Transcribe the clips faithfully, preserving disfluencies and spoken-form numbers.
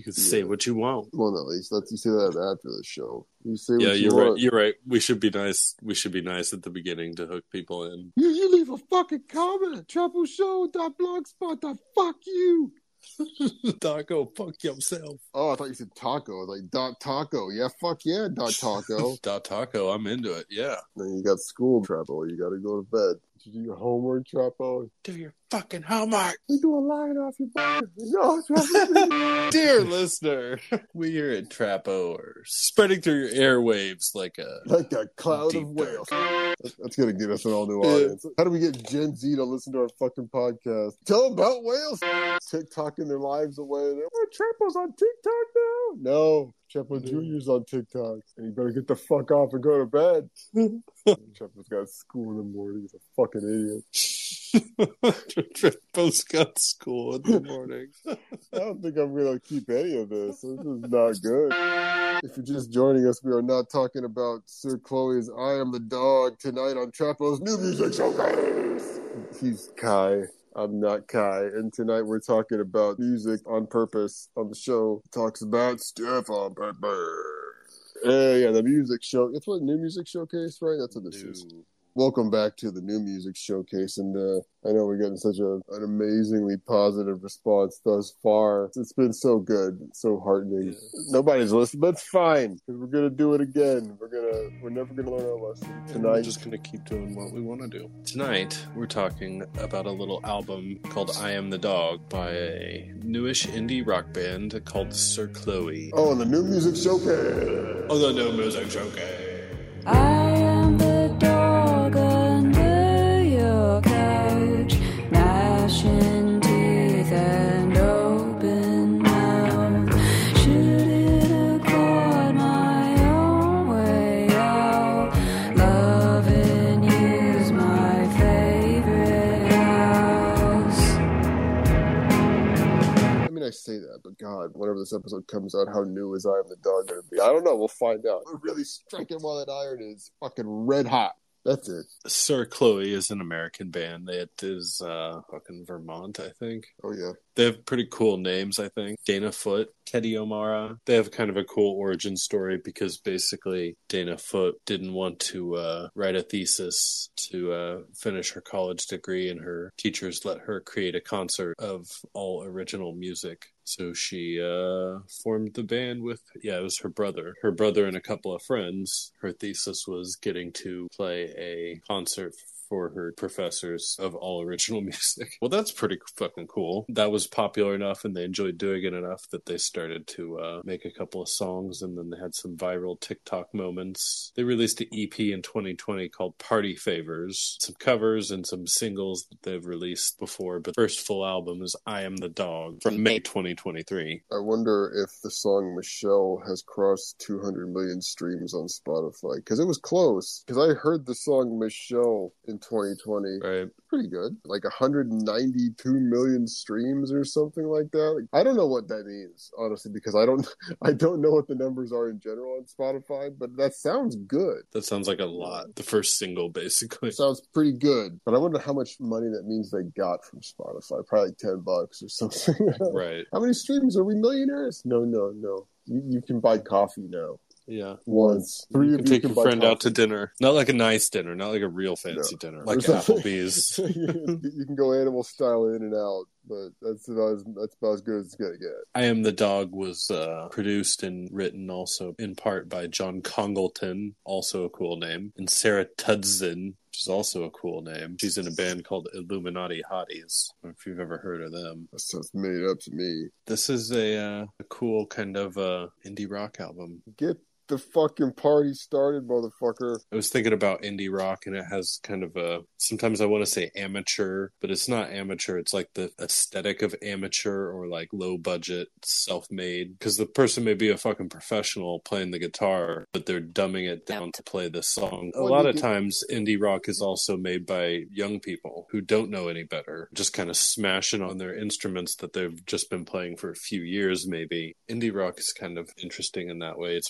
can yeah. say what you want. Well, no, at least let you say that after the show. You say yeah, what you you're want. right. You're right. We should be nice. We should be nice at the beginning to hook people in. You, you leave a fucking comment. Trouble show dot blogspot dot fuck you. Taco, fuck yourself. Oh, I thought you said taco. Like dot taco. Yeah, fuck yeah, dot taco. Dot taco. I'm into it. Yeah. Then you got school, Trapo. You got to go to bed. Did you do your homework, Trapo? Do your fucking homework. You do a line off your body. No, Trapo. Dear listener, we here at Trapo are spreading through your airwaves like a like a cloud of whales. That's going to get us an all new audience. How do we get Gen Z to listen to our fucking podcast? Tell them about whales. TikToking their lives away. Oh, Trapo's on TikTok now? No. Chapo Junior's on TikTok, and you better get the fuck off and go to bed. Chapo's got school in the morning. He's a fucking idiot. Chapo's got school in the morning. I don't think I'm going to keep any of this. This is not good. If you're just joining us, we are not talking about Sir Chloe's I Am the Dog tonight on Chapo's New Music Showcase. He's Kai. I'm not Kai, and tonight we're talking about music on purpose on the show. It talks about stuff on purpose. Uh, yeah, the music show. It's what, New Music Showcase, right? That's what this new. is. Welcome back to the New Music Showcase, and uh, I know we're getting such a, an amazingly positive response thus far. It's been so good, so heartening. Yeah. Nobody's listening, but it's fine, because we're gonna do it again. We're gonna, we're never gonna learn our lesson tonight. We're just gonna keep doing what we want to do. Tonight, we're talking about a little album called "I Am the Dog" by a newish indie rock band called Sir Chloe. Oh, the New Music Showcase. Oh, the New Music Showcase. I am the dog under your couch, gnashing teeth and open mouth. Should have clawed my own way out. Loving you's my favorite house. I mean, I say that, but God, whenever this episode comes out, how new is I Am the Dog going to be? I don't know. We'll find out. We're really striking while that iron is fucking red hot. That's it. Sir Chloe is an American band. It is uh, fucking Vermont, I think. Oh, yeah. They have pretty cool names, I think. Dana Foote, Teddy O'Mara. They have kind of a cool origin story because basically Dana Foote didn't want to uh, write a thesis to uh, finish her college degree, and her teachers let her create a concert of all original music. So she uh, formed the band with, yeah, it was her brother. Her brother and a couple of friends. Her thesis was getting to play a concert for her professors of all original music. Well, that's pretty fucking cool. That was popular enough and they enjoyed doing it enough that they started to uh, make a couple of songs, and then they had some viral TikTok moments. They released an E P in twenty twenty called Party Favors, some covers and some singles that they've released before, but the first full album is I Am the Dog from May twenty twenty-three. I wonder if the song Michelle has crossed two hundred million streams on Spotify, because it was close, because I heard the song Michelle in twenty twenty. Right. Pretty good. Like one hundred ninety-two million streams or something like that. Like, I don't know what that means, honestly, because I don't I don't know what the numbers are in general on Spotify, but that sounds good. That sounds like a lot. The first single, basically. Sounds pretty good. But I wonder how much money that means they got from Spotify. Probably ten bucks or something. Right. How many streams? Are we millionaires? No, no, no. You, you can buy coffee now. Yeah. Once. Three you can of you take can your friend coffee. Out to dinner. Not like a nice dinner, not like a real fancy no. dinner. Like Applebee's. You can go animal style in and out, but that's about as, that's about as good as it's going to get. I Am the Dog was uh, produced and written also in part by John Congleton, also a cool name, and Sarah Tudzin, which is also a cool name. She's in a band called Illuminati Hotties. I don't know if you've ever heard of them. That sounds made up to me. This is a, uh, a cool kind of uh, indie rock album. Get the fucking party started, motherfucker. I was thinking about indie rock, and it has kind of a, sometimes I want to say amateur, but it's not amateur. It's like the aesthetic of amateur or like low budget, self-made. Because the person may be a fucking professional playing the guitar, but they're dumbing it down to play this song. A lot of times, indie rock is also made by young people who don't know any better, just kind of smashing on their instruments that they've just been playing for a few years, maybe. Indie rock is kind of interesting in that way. It's more about the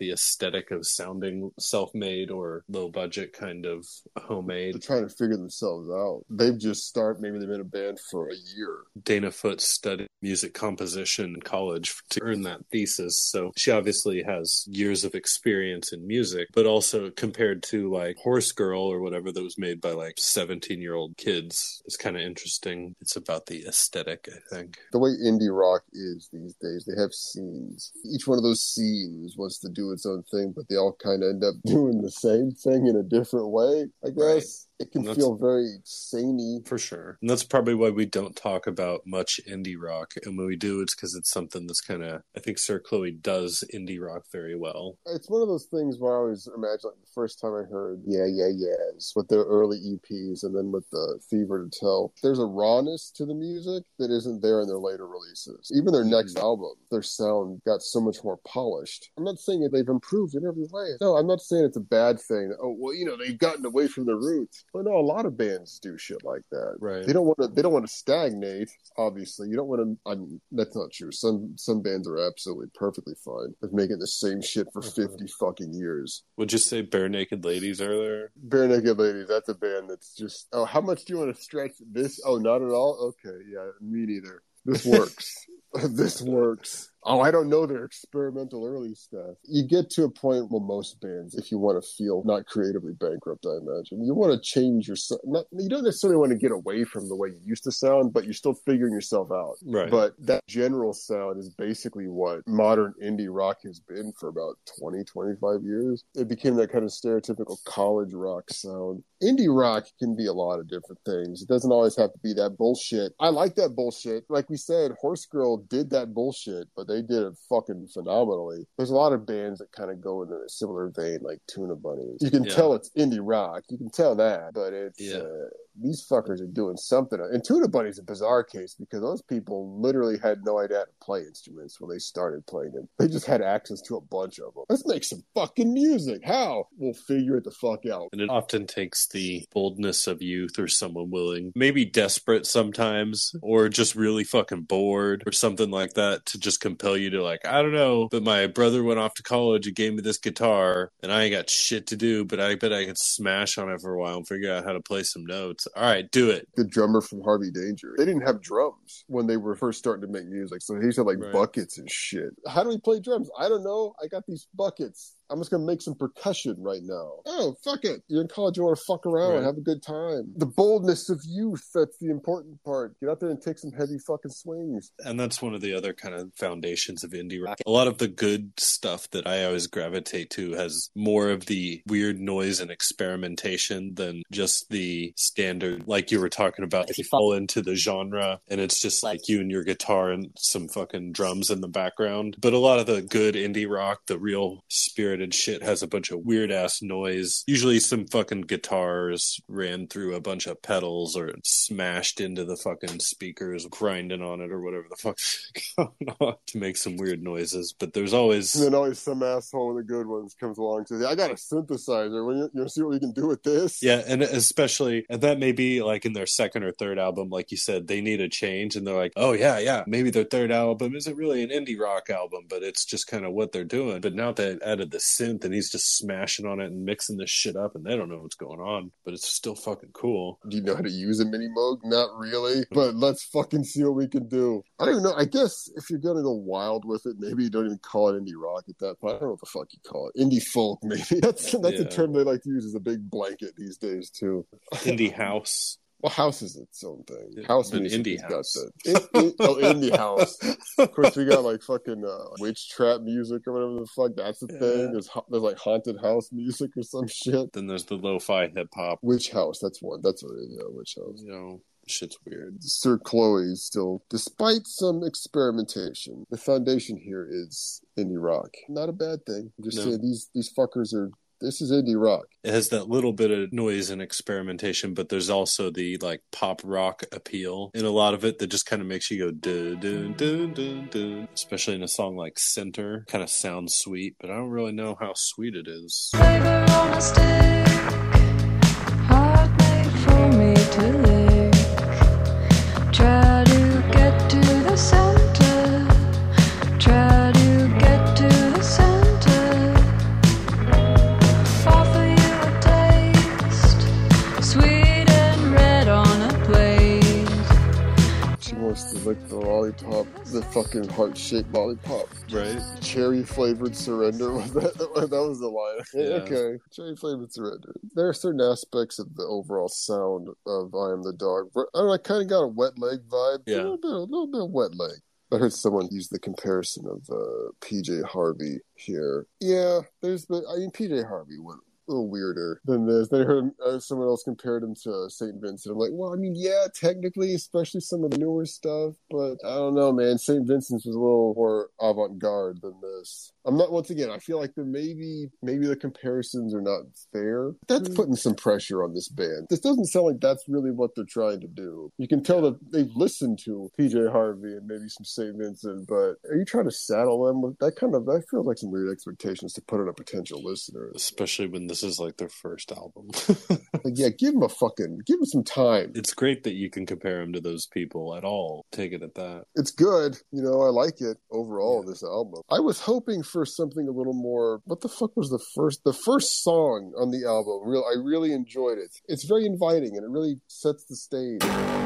the aesthetic of sounding self-made or low-budget kind of homemade. They're trying to figure themselves out. They've just started, maybe they've been in a band for a year. Dana Foote studied music composition in college to earn that thesis, so she obviously has years of experience in music, but also compared to like Horse Girl or whatever that was made by like seventeen-year-old kids, it's kind of interesting. It's about the aesthetic, I think. The way indie rock is these days, they have scenes. Each one of those scenes wants to do its own thing, but they all kind of end up doing the same thing in a different way, I guess. Right. It can feel very samey. For sure. And that's probably why we don't talk about much indie rock. And when we do, it's because it's something that's kind of, I think Sir Chloe does indie rock very well. It's one of those things where I always imagine, like, the first time I heard Yeah, Yeah, Yeahs with their early E Ps and then with the Fever to Tell, there's a rawness to the music that isn't there in their later releases. Even their next mm-hmm. album, their sound got so much more polished. I'm not saying that they've improved in every way. No, I'm not saying it's a bad thing. Oh, well, you know, they've gotten away from their roots. But no, a lot of bands do shit like that. Right. They don't want to. They don't want to stagnate. Obviously, you don't want to. I mean, that's not true. Some some bands are absolutely perfectly fine with making the same shit for fifty fucking years. Would you say Bare Naked Ladies are there? Bare Naked Ladies. That's a band that's just. Oh, how much do you want to stretch this? Oh, not at all. Okay, yeah, me neither. This works. This works. Oh, I don't know their experimental early stuff. You get to a point where most bands, if you want to feel not creatively bankrupt, I imagine, you want to change your not You don't necessarily want to get away from the way you used to sound, but you're still figuring yourself out. Right. But that general sound is basically what modern indie rock has been for about twenty, twenty-five years. It became that kind of stereotypical college rock sound. Indie rock can be a lot of different things. It doesn't always have to be that bullshit. I like that bullshit. Like we said, Horse Girl did that bullshit, but they did it fucking phenomenally. There's a lot of bands that kind of go in a similar vein, like Tuna Bunnies. You can yeah. tell it's indie rock. You can tell that, but it's yeah. uh, these fuckers are doing something. And Tuna Bunny's a bizarre case because those people literally had no idea how to play instruments when they started playing them. They just had access to a bunch of them. Let's make some fucking music. How? We'll figure it the fuck out. And it often takes the boldness of youth or someone willing, maybe desperate sometimes, or just really fucking bored or something like that to just compel you to like, I don't know, but my brother went off to college and gave me this guitar and I ain't got shit to do, but I bet I could smash on it for a while and figure out how to play some notes. All right, do it. The drummer from Harvey Danger. They didn't have drums when they were first starting to make music, so he used to have like right. buckets and shit. How do we play drums? I don't know. I got these buckets. I'm just going to make some percussion right now. Oh, fuck it. You're in college, you want to fuck around right. and have a good time. The boldness of youth, that's the important part. Get out there and take some heavy fucking swings. And that's one of the other kind of foundations of indie rock. A lot of the good stuff that I always gravitate to has more of the weird noise and experimentation than just the standard, like you were talking about. If you fall into the genre and it's just like you and your guitar and some fucking drums in the background. But a lot of the good indie rock, the real spirit shit has a bunch of weird ass noise. Usually some fucking guitars ran through a bunch of pedals or smashed into the fucking speakers, grinding on it or whatever the fuck's going on to make some weird noises. But there's always... And then always some asshole with the good ones comes along and says, I got a synthesizer. When you, you see what we can do with this? Yeah, and especially, and that may be like in their second or third album, like you said, they need a change and they're like, oh yeah, yeah, maybe their third album isn't really an indie rock album, but it's just kind of what they're doing. But now they added the synth and he's just smashing on it and mixing this shit up and they don't know what's going on, but it's still fucking cool. Do you know how to use a mini Moog? Not really, but let's fucking see what we can do. I don't even know. I guess if you're gonna go wild with it, maybe you don't even call it indie rock at that point. I don't know what the fuck you call it. Indie folk, maybe. That's that's yeah. a term they like to use as a big blanket these days too. Indie house. Well, house is its own thing. House An music indie has house. got that. In, in, oh, indie house. Of course, we got like fucking uh, witch trap music or whatever the fuck. That's the yeah. thing. There's there's like haunted house music or some shit. Then there's the lo-fi hip hop. Witch house. That's one. That's what it is. Yeah, witch house. You know, shit's weird. Sir Chloe still, despite some experimentation, the foundation here is indie rock. Not a bad thing. I'm just no. saying these these fuckers are. This is indie rock. It has that little bit of noise and experimentation, but there's also the like pop rock appeal in a lot of it that just kind of makes you go dun dun dun dun dun. Especially in a song like Center, kind of sounds sweet, but I don't really know how sweet it is. Flavor on a stick, heart made for me to lick. Try to get to the center. Try to get to the center. like the lollipop, the fucking heart-shaped lollipop. Right? Cherry-flavored surrender, was that? That was the line. Yeah. Okay, cherry-flavored surrender. There are certain aspects of the overall sound of I Am the Dog. I don't know, I kind of got a Wet Leg vibe. Yeah. A little bit, a little bit of Wet Leg. I heard someone use the comparison of uh, P J Harvey here. Yeah, there's the. I mean, P J Harvey went a little weirder than this. Then I heard uh, someone else compared him to Saint Vincent. I'm like, well, I mean, yeah, technically, especially some of the newer stuff, but I don't know, man. Saint Vincent's was a little more avant-garde than this. I'm not. Once again, I feel like there maybe maybe the comparisons are not fair. That's putting some pressure on this band. This doesn't sound like that's really what they're trying to do. You can tell that they've listened to P J Harvey and maybe some Saint Vincent, but are you trying to saddle them with that kind of? That feels like some weird expectations to put on a potential listener, Especially when this is like their first album. Like, yeah, give them a fucking give them some time. It's great that you can compare them to those people at all. Take it at that. It's good, you know. I like it overall. Yeah. This album. I was hoping for something a little more. What the fuck was the first? The first song on the album. Real, I really enjoyed it. It's very inviting and it really sets the stage.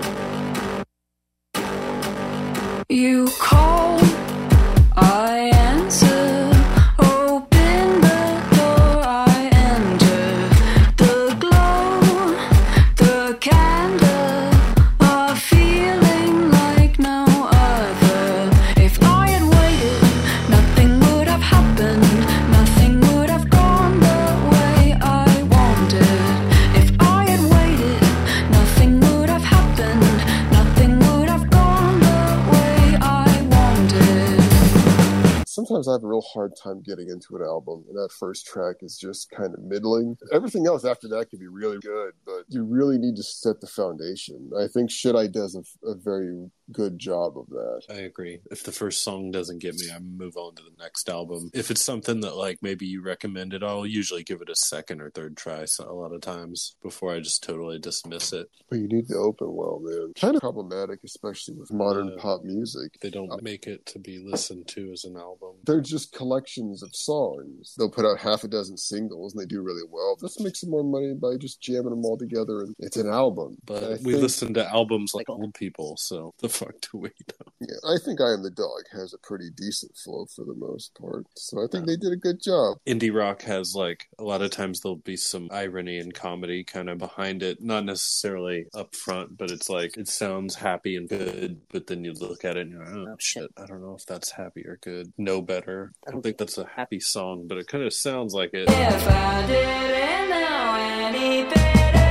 You call, I answer. Open the door, I enter. The glow, the candle, a feeling like no other. If I had waited, nothing would have happened. Nothing would have gone the way I wanted. If I had waited, nothing would have happened. Nothing would have gone the way I wanted. Sometimes I have a real hard time getting into an album, and that first track is just kind of middling. Everything else after that can be really good, but you really need to set the foundation. I think Should I does a, a very good job of that. I agree. If the first song doesn't get me, I move on to the next album. If it's something that like maybe you recommended, I'll usually give it a second or third try so a lot of times before I just totally dismiss it. But you need to open well, man. Kind of problematic, especially with modern Yeah. pop music. They don't make it to be listened to as an album. They're just collections of songs. They'll put out half a dozen singles, and they do really well. Let's make some more money by just jamming them all together, and it's an album. But And I we think- listen to albums like old people, so the fuck do we know? Yeah, I think I Am the Dog has a pretty decent flow for the most part. So I think they did a good job. Indie rock has like a lot of times there'll be some irony and comedy kind of behind it, not necessarily up front, but it's like it sounds happy and good, but then you look at it and you're like, oh shit, I don't know if that's happy or good. Know better. I don't think that's a happy song, but it kind of sounds like it. If I didn't know any better,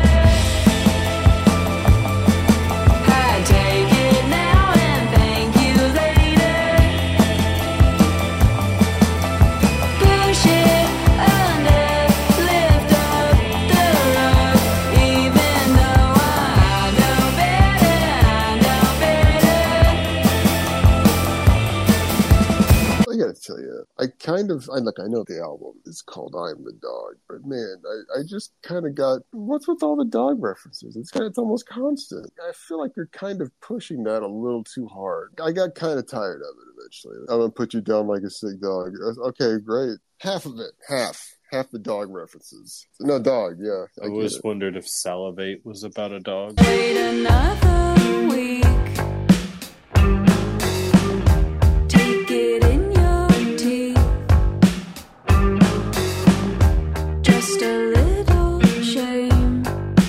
I'd take it now and thank you later. Push it under, lift up the rug, even though I know better, I know better. I gotta tell you, I kind of, I look, I know the album is called I Am the Dog, but man, I, I just kind of got, what's with all the dog references? It's kind of, it's almost constant. I feel like they're kind of pushing that a little too hard. I got kind of tired of it eventually. I'm gonna put you down like a sick dog. Okay, great. Half of it, half. Half the dog references. No, dog, yeah. I I get always it. wondered if Salivate was about a dog. Wait another week. Take it in your teeth. Just a little shame.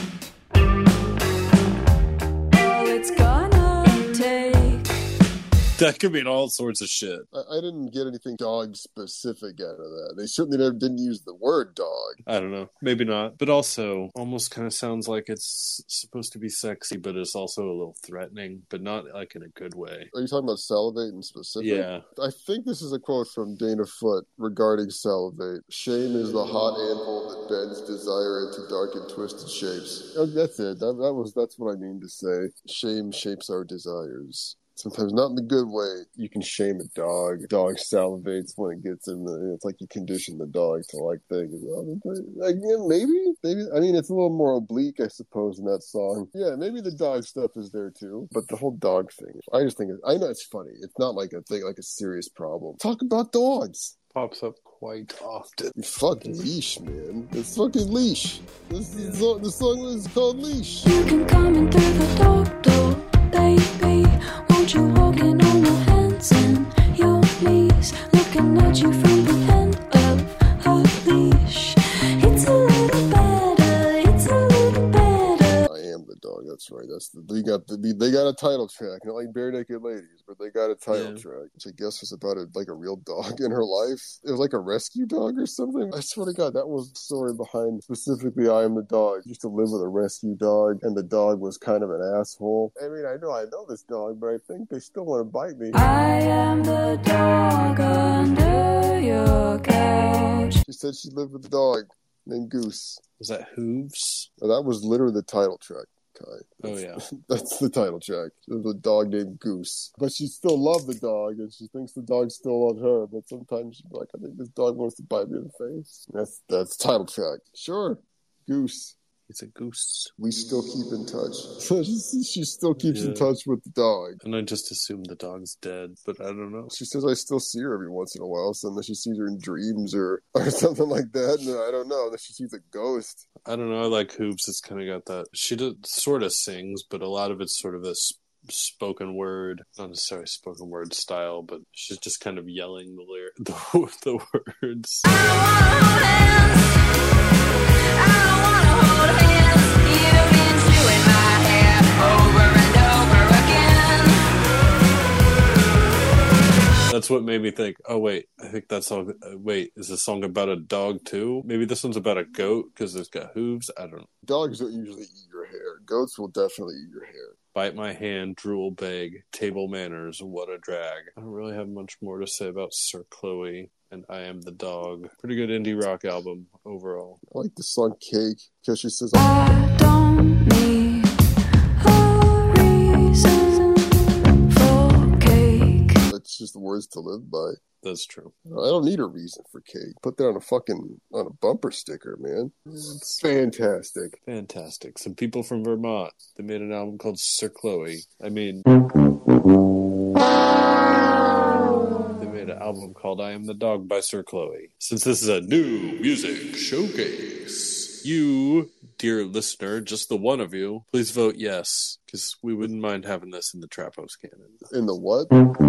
All it's gonna take. That could mean all sorts of shit. I, I didn't get anything dog specific out of that. They certainly never, didn't use the word dog. I don't know. Maybe not. But also, almost kind of sounds like it's supposed to be sexy, but it's also a little threatening, but not like in a good way. Are you talking about Salivate in specific? Yeah. I think this is a quote from Dana Foote regarding Salivate. Shame is the hot anvil that bends desire into dark and twisted shapes. Oh, that's it. That, that was that's what I mean to say. Shame shapes our desires. Sometimes not in the good way. You can shame a dog. Dog salivates when it gets in the. It's like you condition the dog to like things. Like, yeah, maybe, maybe. I mean, it's a little more oblique, I suppose, in that song. Yeah, maybe the dog stuff is there too. But the whole dog thing, I just think. It, I know it's funny. It's not like a thing, like a serious problem. Talk about dogs. Pops up quite often. Fuck Leash, man. It's fucking Leash. This is the song is called Leash. You can come in through the door, door, baby. Won't you? that's right. That's the, they got the, they got a title track, not like Bare Naked Ladies, but they got a title Yeah. track, which I guess was about a, like a real dog in her life. It was like a rescue dog or something. I swear to God, that was the story behind specifically I Am the Dog. She used to live with a rescue dog, and the dog was kind of an asshole. I mean, I know I know this dog, but I think they still want to bite me. I am the dog under your couch. She said she lived with a dog named Goose. Was that Hooves? Oh, that was literally the title track, Kai. Oh, yeah. That's the title track. There's a dog named Goose. But she still loved the dog, and she thinks the dog still loves her, but sometimes she's like, I think this dog wants to bite me in the face. That's that's the title track. Sure. Goose. It's a goose. We still keep in touch. she, she still keeps Yeah. in touch with the dog. And I just assumed the dog's dead, but I don't know. She says I still see her every once in a while, so unless she sees her in dreams or, or something like that. No, I don't know. Unless she sees a ghost. I don't know. I like Hooves. It's kind of got that. She did, sort of sings, but a lot of it's sort of this spoken word, not necessarily spoken word style, but she's just kind of yelling the lyric, the, the words. That's what made me think, oh, wait, I think that song, uh, wait, is this song about a dog too? Maybe this one's about a goat because it's got hooves? I don't know. Dogs don't usually eat your hair. Goats will definitely eat your hair. Bite my hand, drool beg, table manners, what a drag. I don't really have much more to say about Sir Chloe and I Am the Dog. Pretty good indie rock album overall. I like the song Cake because she says, I don't need a reason for cake. that's just the words to live by. That's true. I don't need a reason for cake. Put that on a fucking, on a bumper sticker, man. It's fantastic. Fantastic. Some people from Vermont, they made an album called Sir Chloe. I mean, they made an album called I Am the Dog by Sir Chloe. Since this is a new music showcase, you, dear listener, just the one of you, please vote yes, because we wouldn't mind having this in the Trapos canon. In the what?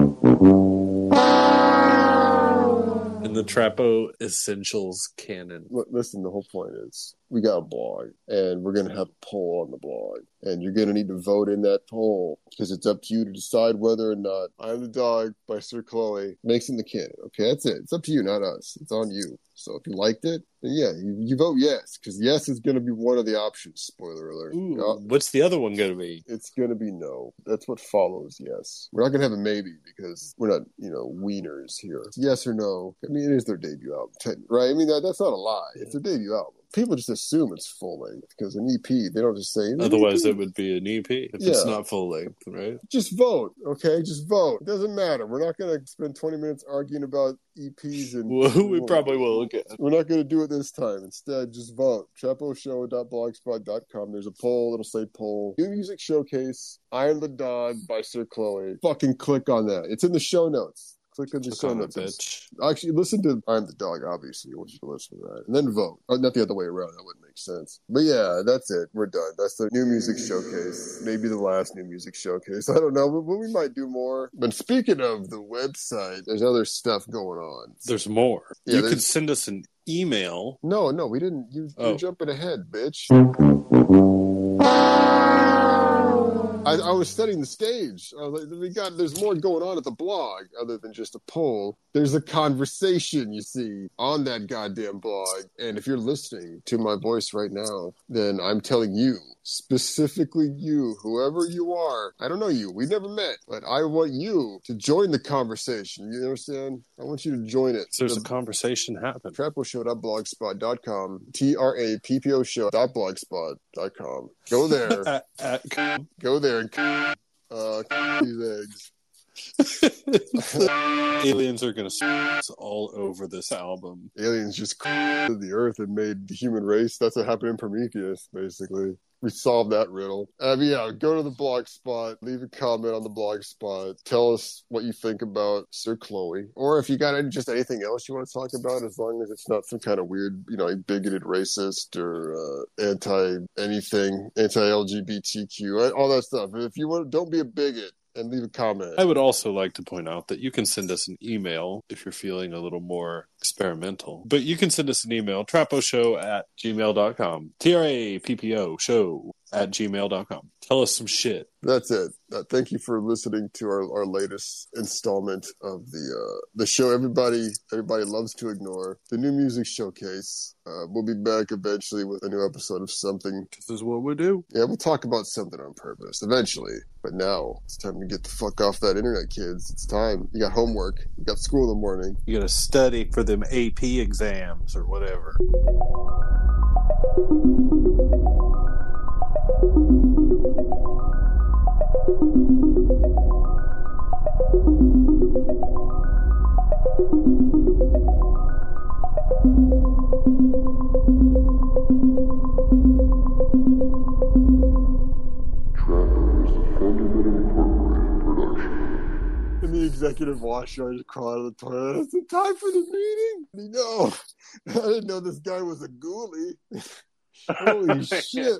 In the Trapo Essentials canon. Look, listen, the whole point is we got a blog, and we're going to have a poll on the blog, and you're going to need to vote in that poll because it's up to you to decide whether or not I'm the Dog by Sir Chloe makes it in the canon. Okay, that's it. It's up to you, not us. It's on you. So if you liked it, then yeah, you, you vote yes, because yes is going to be one of the options. Spoiler alert. Ooh, Yeah. what's the other one going to be? It's going to be no. That's what follows yes. We're not going to have a maybe because we're not, you know, wieners here. Yes or no. I mean, it is their debut album, right? I mean, that, that's not a lie. It's their debut album. People just assume it's full length because an E P, they don't just say. Otherwise, E P. it would be an E P if Yeah. it's not full length, right? Just vote, okay? Just vote. It doesn't matter. We're not going to spend twenty minutes arguing about E Ps and. Well, we probably will again. We're not going to do it this time. Instead, just vote. trapo show dot blogspot dot com. There's a poll. It'll say poll. New Music Showcase. I Am the Dog by Sir Chloe. Fucking click on that. It's in the show notes. Click on the Click show on it, notes. bitch. Actually, listen to I'm the Dog, obviously. I want you to listen to that. And then vote. Oh, not the other way around. That wouldn't make sense. But yeah, that's it. We're done. That's the New Music Showcase. Maybe the last New Music Showcase. I don't know. But we might do more. But speaking of the website, there's other stuff going on. There's more. Yeah, you there's- could send us an email. No, no, we didn't. You, Oh. You're jumping ahead, bitch. I, I was setting the stage. I was like, we got. There's more going on at the blog other than just a poll. There's a conversation, you see, on that goddamn blog. And if you're listening to my voice right now, then I'm telling you, specifically you, whoever you are. I don't know you. We've never met, but I want you to join the conversation. You understand? I want you to join it. There's The- a conversation happening. trapo show dot blogspot dot com. T R A P P O show dot blogspot dot com. Go there. At, at, Go there and uh, these eggs. aliens are going to all over this album. Aliens just created the earth and made the human race. That's what happened in Prometheus, basically. We solved that riddle. Um, yeah, go to the blog spot, leave a comment on the blog spot, tell us what you think about Sir Chloe, or if you got any, just anything else you want to talk about, as long as it's not some kind of weird, you know, bigoted racist or uh, anti anything, anti L G B T Q, all that stuff. If you want, don't be a bigot. And leave a comment. I would also like to point out that you can send us an email if you're feeling a little more experimental. But you can send us an email, traposhow at gmail dot com. T R A P P O show at gmail dot com. Tell us some shit. That's it. Uh, thank you for listening to our, our latest installment of the uh, the show everybody everybody loves to ignore, the New Music Showcase. Uh, we'll be back eventually with a new episode of something. This is what we do. Yeah, we'll talk about something on purpose eventually. But now it's time to get the fuck off that internet, kids. It's time. You got homework. You got school in the morning. You gotta study for them A P exams or whatever. And the executive washer just crawled out of the toilet. It's the time for the meeting. And he, no, I didn't know this guy was a ghoulie. Holy shit.